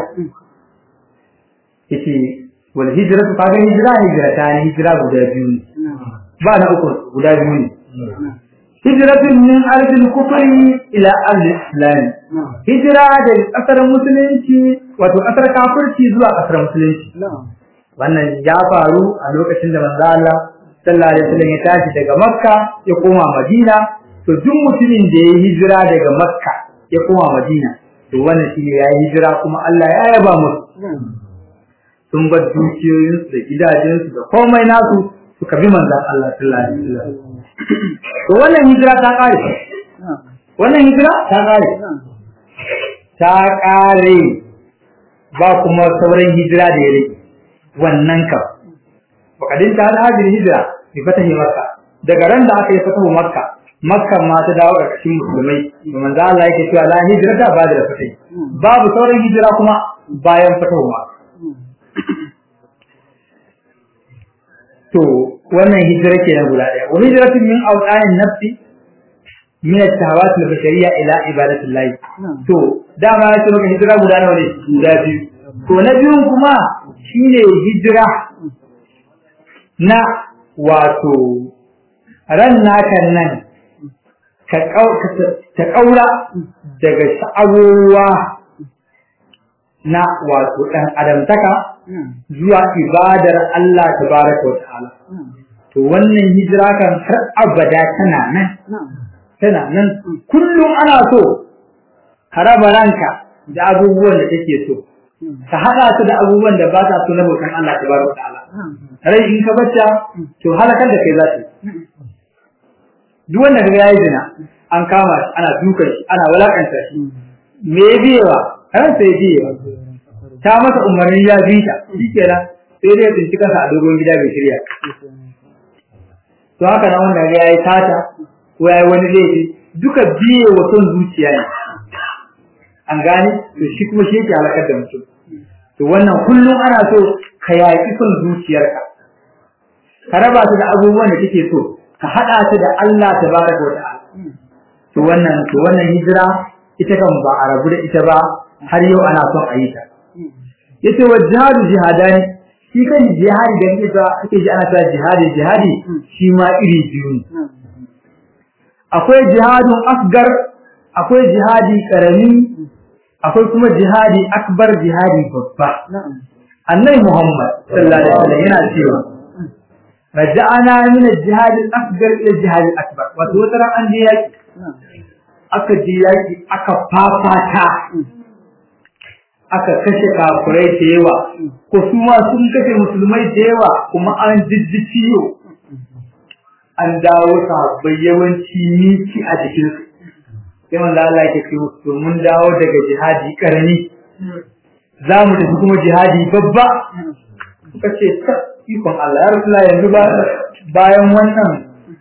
yace wal hijratu kaga hijira hijrata ne hijira guda biyu ne ba na uku guda biyu ne hijratun min ardil kufri ila ardil islam hijra da kasar musulunci wato kasar kafirci zuwa kasar musulunci wannan ya faru a lokacin da manzo Allah sallallahu alaihi wasallam ya tashi daga makka ya koma madina to duk mutumin da ya hijira daga makka ya koma madina to wannan shine ya hijira kuma Allah ya yaba musu sun bar dukiyoyinsu da gidajensu da komai nasu suka bi manzon Allah sallallahu alaihi wasallam to wannan hijira ta kare wannan hijira ta kare ta kare ba kuma sauran hijira da yake wannan ka wakadin ta hajir hijira bi fatahi makka daga ran da aka yi fatahu makka Makka ma ta dawo ƙarƙashin musulmai manzo Allah yake cewa la hijrata ba'da al-fath babu sauran hijira kuma bayan fatawa to wannan hijira kenan guda daya wa hijratun min awqa'in nafsi min at-tahawat al-bashariyya ila ibadati Allah to dama ya ce maka hijira guda nawa ne guda biyu to na biyun kuma shine hijira na wato ran nakan nan ka kaura daga sha'awowa na wato dan adamtaka zuwa ibadar Allah tabaraka wa ta'ala to wannan hijira kan har abada tana nan tana nan kullum ana so ka raba ranka da abubuwan da take so ka hada su da abubuwan da ba ta so na bautan Allah tabaraka wa ta'ala rai in ka bacca to halakar da kai za ta duk wanda kaga yayi zina an kama shi ana dukan shi ana walakanta shi me biyewa ran sai biyewa ta masa umarni ya bi ta shikenan sai dai tsinci kansa a dogon gida bai shirya to haka nan wanda yayi tata ko yayi wani laifi duka biye wa son zuciya ne an gane to shi kuma shi yake halakar da mutum to wannan kullum ana so ka yaki son zuciyarka ka raba ta da abubuwan da kake so ka hada ta da Allah tabaraka wa ta'ala to wannan to wannan hijira ita kan ba a rabu da ita ba har yau ana son a yi ta yace wa jihadu jihadani shi kan jihadi da kake ta kake ji ana ta jihadi jihadi shi ma iri biyu ne akwai jihadun asgar akwai jihadi karami akwai kuma jihadi akbar jihadi babba annabi Muhammad sallallahu alaihi wasallam yana cewa raja'ana min al-jihad al-asghar ila al-jihad al-akbar wato wata an je yaki aka je yaki aka fafata aka kashe kafirai da yawa ko kuma sun kashe musulmai da yawa kuma an jijjiyo an dawo sahabbai yawanci miki a jikin su sai manzo Allah yake ce to mun dawo daga jihadi karami zamu tafi kuma jihadi babba kace ikon Allah ya Rasulullah yanzu ba bayan wannan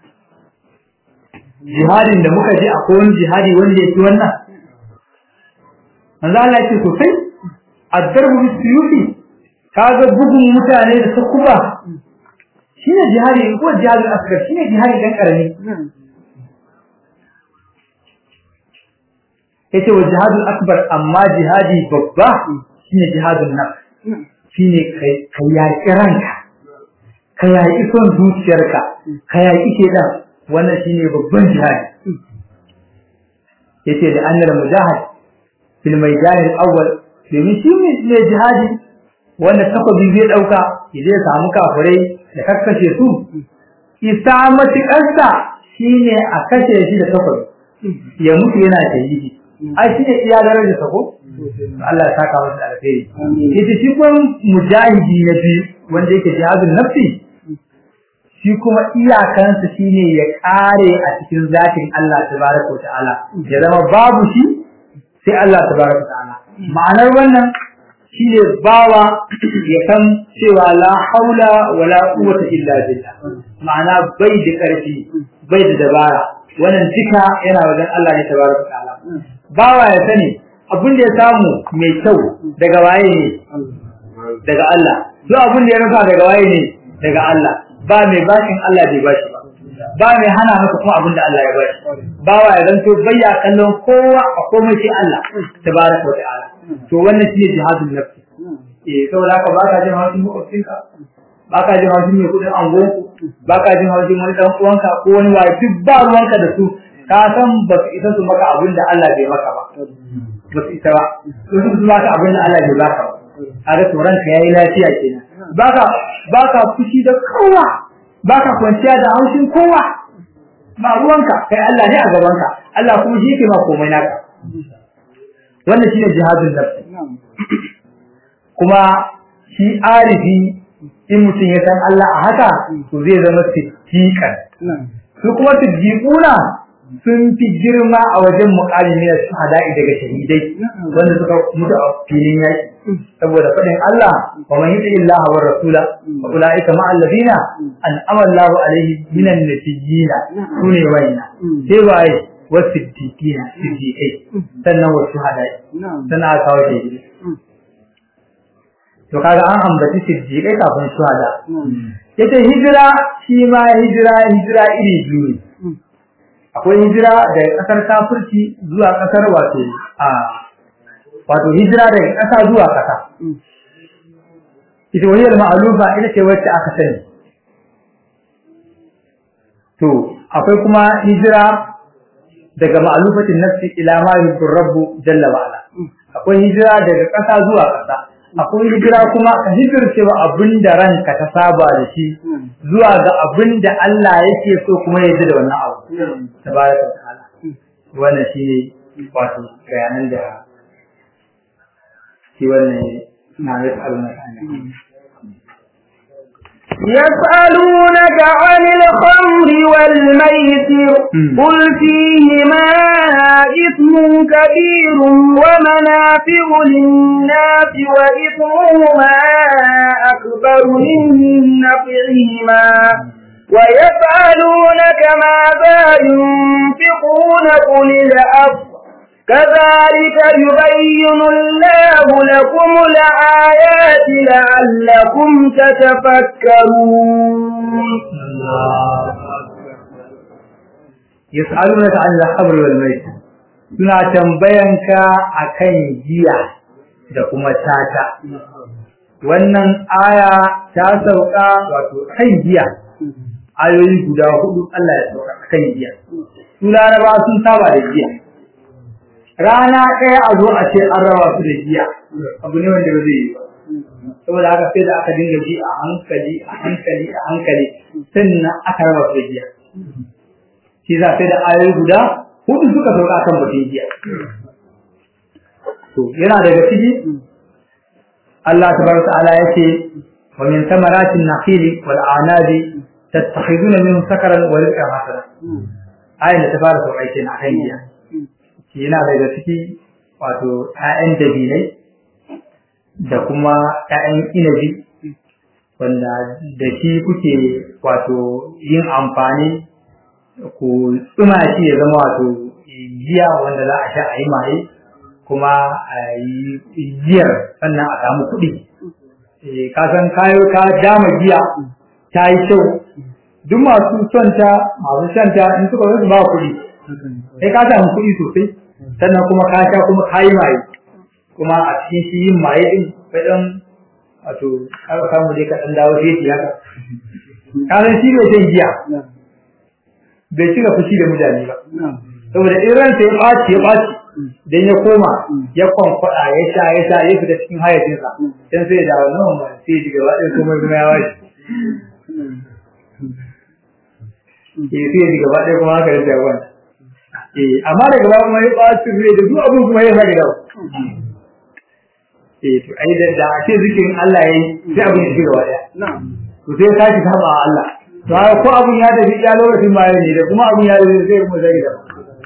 jihadin da muka je akwai wani jihadi wanda yake wannan manzo Allah yake to sai addarbu bisuyufi kaga bugun mutane da takuba shine jihadi ko jihadi asgar shine jihadi dan karami yace wa jihadul akbar amma jihadi babba shine jihadun nafs shine kai kai yaki ranka ka yaki son zuciyarka ka yaki shedan wannan shine babban jihadi yace da annal mujahid fil maidan al-awwal domin shi ne jihadi wanda takobi zai dauka zai samu kafirai da kakkashe su isamati kansa shine a kashe shi da takobi ya mutu yana shahidi ai shine iya darajar sa ko Allah ya saka masa alheri yace shi kuma mujahidi na biyu wanda yake jihadin nafsi shi kuma iyakansa shine ya kare a cikin zatin Allah tabaraka wa ta'ala ya zama babu shi sai Allah tabaraka wa ta'ala ma'anar wannan shine bawa ya san cewa la haula wala quwwata illa billah ma'ana bai da karfi bai da dabara wannan duka yana wajen Allah ne tabaraka wa ta'ala bawa ya sani abin da ya samu mai kyau daga waye ne daga Allah duk abin da ya rasa daga waye ne daga Allah ba mai bashin Allah bai bashi ba ba mai hana masa kuma abin da Allah ya bashi bawa ya zanto bayya kallon kowa a komai sai Allah tabaraka wa ta'ala to wannan shine jihadun nafsi eh saboda haka ba ka jin haushin makwabcinka ba ka jin haushin mai kudin angonku ba ka jin haushin wani dan uwanka ko wani waye duk ba ruwanka da su ka san ba su isa su maka abin da Allah bai maka ba ba su isa ba su su maka abin da Allah bai baka ba kaga to ranka yayi lafiya kenan baka baka fushi da kowa baka kwanciya da haushin kowa ba ruwanka kai Allah ne a gabanka Allah kuma shi yake ma komai naka wannan shine jihadun nafsi kuma shi arifi in mutum ya san Allah a haka to zai zama siddiqan su kuma siddiquna sun fi girma a wajen muqami ne su hada'i daga shahidai wanda suka mutu a filin yaki saboda fadin Allah wa man yuti Allah wa rasula fa ulaika ma alladhina an'ama Allahu alaihim minan nabiyyin sune wayna sai waye wasiddiqina siddiqai sannan wasu hada'i sannan aka kawo shahidai to kaga an ambaci siddiqai kafin shuhada yace hijira shi ma hijira hijira iri biyu ne akwai hijira daga kasar kafirci zuwa kasar wato a wato hijira daga kasa zuwa kasa ita wani ma'alufa ita ce wacce aka sani to akwai kuma hijira daga ma'alufatin nafsi ila ma yuhibbu rabbu jalla wa ala akwai hijira daga kasa zuwa kasa akwai hijira kuma ka hijirce wa abinda ranka ta saba da shi zuwa ga abinda Allah yake so kuma ya ji da wannan abu tabaraka ta'ala wannan shi wato bayanan da shi wannan na da alƙalmi يسألونك عن الخمر والميسر قل فيهما إثم كبير ومنافع للناس وإثمهما أكبر من نفعهما ويسألونك ماذا ينفقون قل العفو كذلك يبين الله لكم الآيات لعلكم تتفكرون يسألونك عن الخمر والميسر suna tambayanka akan giya da kuma tata wannan aya ta sauka wato kan giya ayoyi guda hudu Allah ya sauka kan giya su Laraba sun saba da giya rana ɗaya a zo a ce an raba su da giya abu ne wanda ba zai yi ba saboda haka sai da aka dinga ji a hankali a hankali a hankali sannan aka raba su da giya shi za sai da ayoyi guda hudu suka sauka kan batun giya to yana daga ciki Allah tabaraka ta'ala yace wa min thamaratin nakhili wal anabi tattakhiduna minhu sakaran wa rizqan hasana ayin da tabaraka wa ta'ala na kan giya yana daga ciki wato ƴaƴan dabinai da kuma ƴaƴan inabi wanda da shi kuke wato yin amfani ku tsuma shi ya zama wato giya wanda za a sha a yi maye kuma a yi giyar sannan a samu kuɗi ka san kayo ka dama giya ta yi kyau duk masu sonta masu shanta in suka zo su ba kuɗi sai ka samu kuɗi sosai sannan kuma ka sha kuma ka yi maye kuma a cikin shi yin maye din kai dan wato ka samu dai ka dan dawo sai haka ka san shi bai shan giya bai cika fushi da mutane ba saboda in ransa ya ɓaci ya ɓaci dan ya koma ya kwankwada ya sha ya sha ya fita cikin hayacinsa dan sai ya dawo nan ma sai ya diga wadin kuma kuma ya washi eh sai ya diga wadin kuma haka da jawan eh amma daga baya kuma ya ɓaci rai da duk abun kuma ya sake dawo eh to ai da da ake zikirin Allah yayi sai abun ya shiga waya to sai ka ci saba Allah to ko abun ya da ya lokacin ma ne da kuma abun ya da zai mu zai da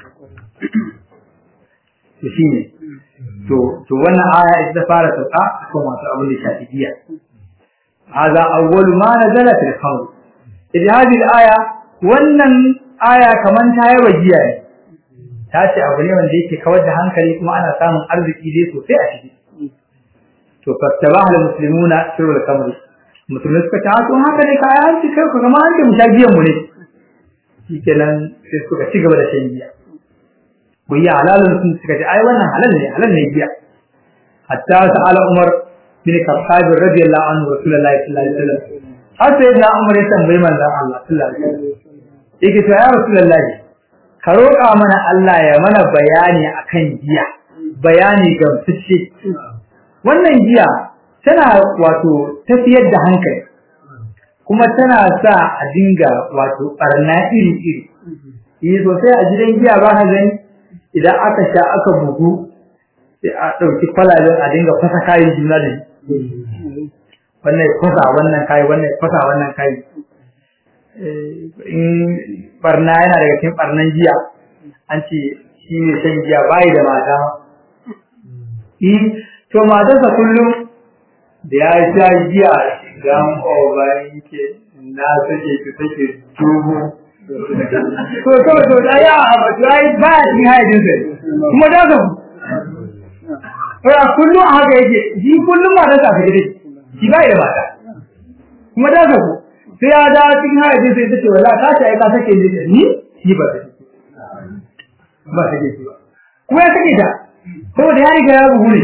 to shine to to wannan aya ita fara sauka ko masu abin da shafi giya hada awwal ma nazala fil khamr idan hadhihi aya wannan aya kaman ta yaba giya ne ta ce abu ne wanda yake kawar da hankali kuma ana samun arziki dai sosai a ciki to fattabaha al muslimuna shurul khamr musulmai suka ta to haka ne kai an ci kai kuma an ce mu sha giyan mu ne shikenan sai suka ci gaba da shan giya ko ya halalun sun suka ce ai wannan halal ne halal ne giya hatta ta'ala Umar bin Khattab radiyallahu anhu rasulullahi sallallahu alaihi wasallam har sai da Umar ya tambayi manzon Allah sallallahu alaihi wasallam yake to ya rasulullahi ka roƙa mana Allah ya mana bayani akan giya bayani gamsacce wannan giya tana wato tafiyar da hankali kuma tana sa a dinga wato barna iri iri yi sosai a gidan giya ba ka gani idan aka sha aka bugu sai a dauki kwalaben a dinga fasa kayan juna da wannan fasa wannan kai wannan fasa wannan kai in barna yana daga cikin barnan giya an ce shi ne shan giya bai da mata eh to matarsa kullum da ya sha giya dan obai ke na sake ki take dubu to to to da ya ba dai ba shi haidin sai kuma da ga to kullum haka yake shi kullum matarsa take dai shi bai da mata kuma da ga sai ya da cikin haidin sai tace wallahi ka ta ka sake ni ni ba ta ba ta ce kuma ya sake ta saboda ya riga ya buhu ne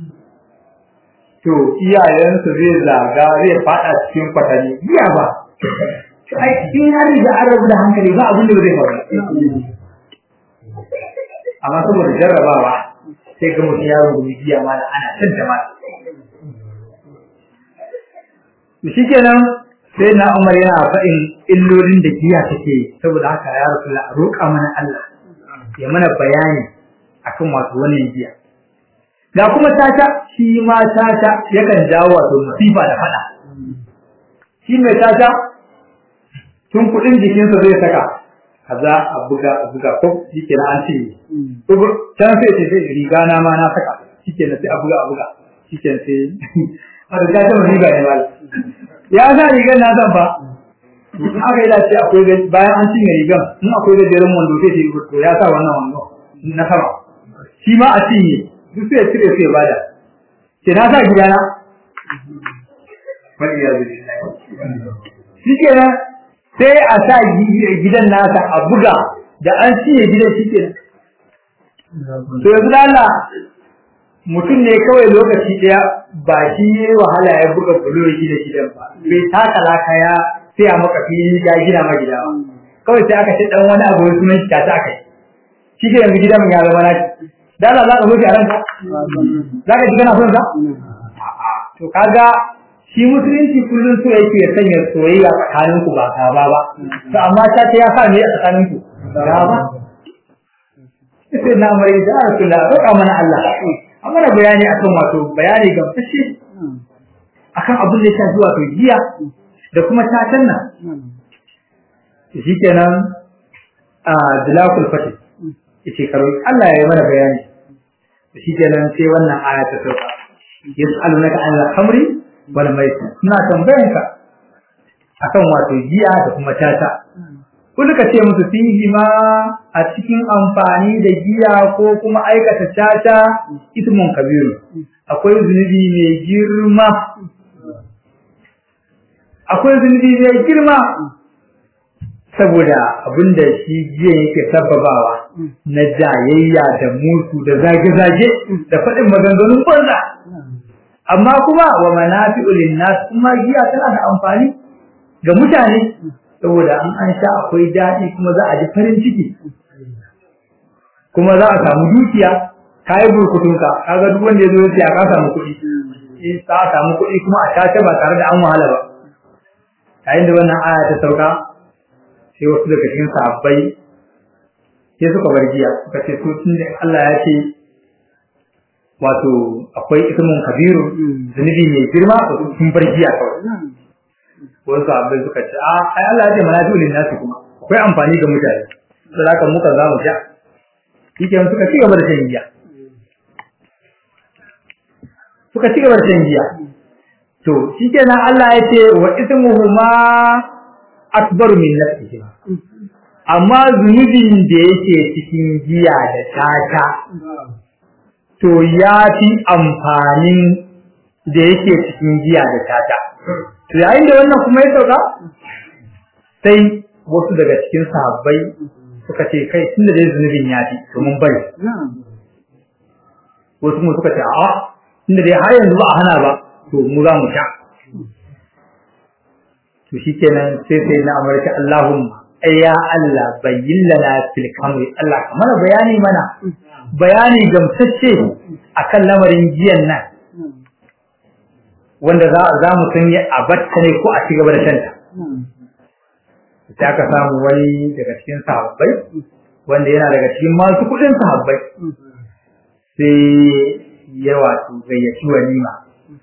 to iyayensu zai zaga zai fada cikin kwatani biya ba ai in har da arabu da hankali ba abin da zai faru amma saboda jarrabawa sai ga mutum ya rubuta biya ma ana tanta ma shi kenan sai na Umar yana faɗin illolin da giya take saboda haka ya Rasulullah roƙa mana Allah ya mana bayani akan wato wannan giya da kuma tata shi ma tata yakan jawo wato musiba da fada shi mai tata tun kudin jikinsa zai saka kaza a buga a buga ko shikenan an ce to can sai ce riga na ma na saka shikenan sai a buga a buga shikenan sai a riga ta riga ne mal ya sa rigar na zan ba aka yi lafiya akwai bayan an cinye rigar in akwai gajeren wando sai ce to ya sa wannan wando na sama shi ma a cinye duk sai cire sai bada ke na sa gidana wani ya zuci shi kenan sai a sa gidan nasa a buga da an ciye gidan shi kenan to yanzu Allah mutum ne kawai lokaci daya ba shi ne wahala ya buga bulo gida gidan ba bai taka laka ya sai a maka fili ya gina ma gida ba kawai sai aka ce dan wani abu sunan shi ta kai shi ke yanzu gidan ya zama naki dan Allah za ka hoje a ranka za ka ji kana son sa a'a to kaga shi musulunci kullun so yake ya sanya soyayya tsakanin ku ba ka ba ba to amma ta ce ya sa ne a tsakanin ku ga ba sai na mare da Rasulullah roƙa mana Allah amma da bayani akan wato bayani ga fashi akan abin da ya shafi wato giya da kuma tatan nan shikenan a dilakul fatih yace karo Allah ya yi mana bayani shikenan sai wannan aya ta sauka yas'alunaka anil khamri wal maisir suna tambayanka akan wato giya da kuma tata kullu ka ce musu fihi ma a cikin amfani da giya ko kuma aikata tata ismun kabiru akwai zunubi mai girma akwai zunubi mai girma saboda abinda shi giya yake sababawa na jayayya da mutu da zage-zage da faɗin maganganun banza amma kuma wa manafi'u linnas kuma giya tana da amfani ga mutane saboda an an sha akwai daɗi kuma za a ji farin ciki kuma za a samu dukiya kai burkutunka kaga duk wanda yazo ya ka samu kuɗi in sa samu kuɗi kuma a tace ba tare da an wahala ba yayin da wannan aya ta sauka sai wasu daga cikin sahabbai sai suka bar giya suka ce to tunda Allah ya ce wato akwai ismun kabiru zunubi mai girma to sun bar giya kawai wasu sahabbai suka ce a ai Allah ya ce manadu lin nasi kuma akwai amfani ga mutane sai haka muka za mu sha kike suka ci gaba da shan giya suka ci gaba da shan giya to shikenan Allah ya ce wa ismuhuma akbaru min nafsihi amma zunubin da yake cikin giya da tata to ya fi amfanin da yake cikin giya da tata to yayin da wannan kuma ya sauka sai wasu daga cikin sahabbai suka ce kai tunda dai zunubin ya fi to mun bari wasu kuma suka ce a'a tunda dai har yanzu ba a hana ba to mu za mu sha to shikenan sai sai na amurka Allahumma ayya Allah bayyin lana fil kamri Allah kamar bayani mana bayani gamsacce akan lamarin giyan nan wanda za za mu san ya abatta ne ko a ci gaba da shanta sai aka samu wani daga cikin sahabbai wanda yana daga cikin masu kudin sahabbai sai ya wato gayyaci walima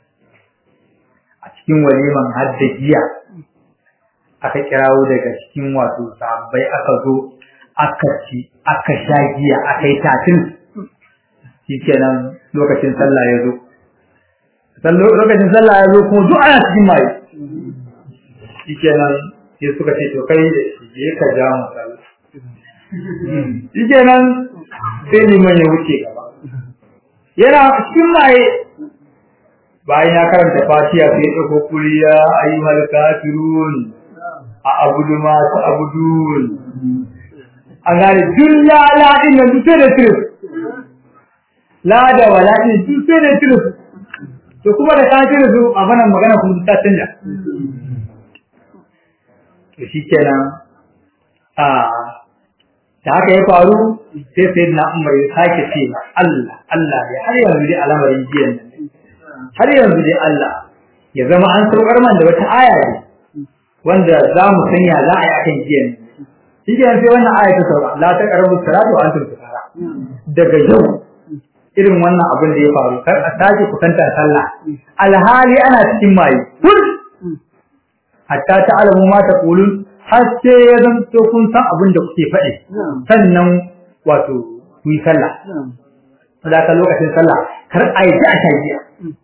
a cikin waliman har da giya aka kirawo daga cikin wato sahabbai aka zo aka ci aka sha giya aka yi tatin shikenan lokacin sallah ya zo lokacin sallah ya zo kuma duk ana cikin mai shikenan sai suka ce to kai je ka ja mu sallah shikenan sai liman ya wuce gaba yana cikin mai bayan ya karanta fatiha sai ya dauko kuriya ayyuhal kafirun a abudu ma ta abudun a gane duk lala'in nan duk sai da tirif la da wala'in duk sai da tirif to kuma da ka tirif a wannan magana kuma ta canja to shikenan a da haka ya faru sai sai na umar ya sake ce Allah Allah ya har yanzu dai al'amarin jiyan nan har yanzu dai Allah ya zama an saukar man da wata aya ne wanda za mu sanya za a yi akan jiyan shi ke sai wannan aya ta sauka la ta karabu salatu wa antum tukara daga yau irin wannan abin da ya faru kar a sake kusanta sallah alhali ana cikin mai kul hatta ta'lamu ma taqulun har sai ya zanto kun san abin da kuke faɗi sannan wato ku yi sallah da ka lokacin sallah kar a yi ta shagiya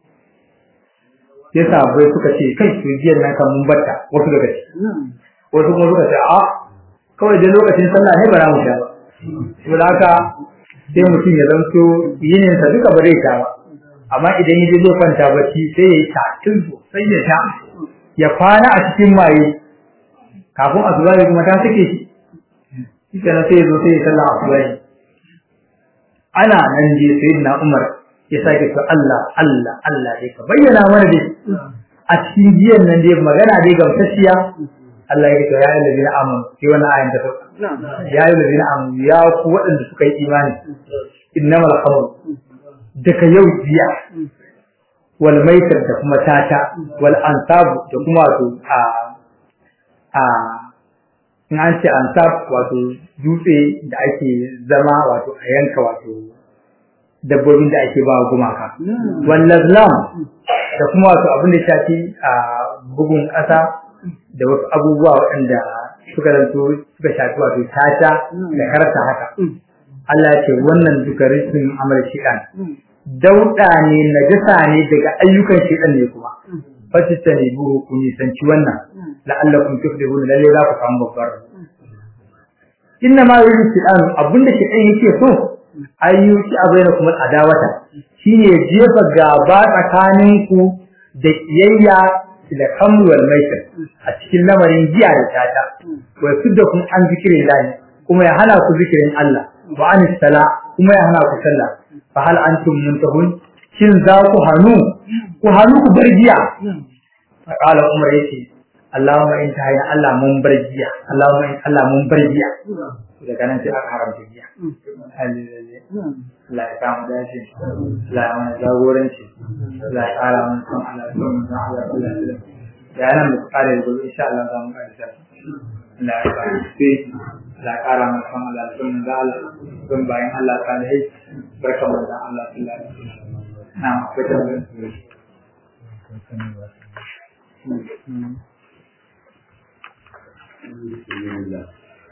sai sahabbai suka ce kai su jiyan nan kan mun batta wasu daga ci wasu kuma suka ce a kawai da lokacin sallah ne ba za mu sha ba to da haka sai mutum ya zanto yinin sa duka ba zai sha ba amma idan yaje zai kwanta bacci sai ya yi tatin sai ya sha ya kwana a cikin maye kafin asuba kuma ta sake shi shi kana sai ya zo sai ya sallah asuba ana nan je sayyidina Umar ya sake to Allah Allah Allah dai ka bayyana mana dai a cikin jiyan nan dai magana dai gamsashiya Allah ya ce ya ayyuhal ladina amanu sai wannan ayin ta sauka ya ayyuhal ladina amanu ya ku waɗanda suka yi imani innamal khamr daga yau jiya wal maitar da kuma tata wal ansab da kuma wato a a in an ce ansab wato dutse da ake zama wato a yanka wato dabbobin da ake ba gumaka wallazlam da kuma wato abin da shafi a bugun ƙasa da wasu abubuwa waɗanda suka zanto suka shafi wato tata da karta haka Allah ya ce wannan duka rikin amal shi'an dauda ne najasa ne daga ayyukan shi'an ne kuma fatita ne buhu ku nisanci wannan la'allakum tuflihun lalle za ku samu babbar inna ma yuridu shi'an abinda shi'an yake so ayyuki abainakum al-adawata shine jefa gaba tsakaninku da kiyayya da kamru wal maisir a cikin lamarin giya da tata wa suddakum an zikirin lahi kuma ya hana ku zikirin Allah wa anis sala kuma ya hana ku sallah fa hal antum muntahun shin za ku hanu ku hanu ku bar giya qala umar yace Allahumma in tahayya Allah mun bar giya Allahumma in Allah mun bar giya daga nan sai aka haramta giya Allah ya kama dace Allah ya mana jagoranci Allah ya kara mana son Allah son Allah Allah ya nan mu kare gobe insha Allah za mu kare ta Allah ya kara sai Allah ya kara mana son Allah son Allah son bayan Allah ta ne barka mu da Allah sallallahu alaihi wasallam na fita Bismillah.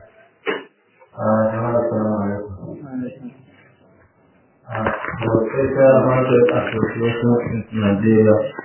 Assalamu alaikum. Uh, the Association of Nigeria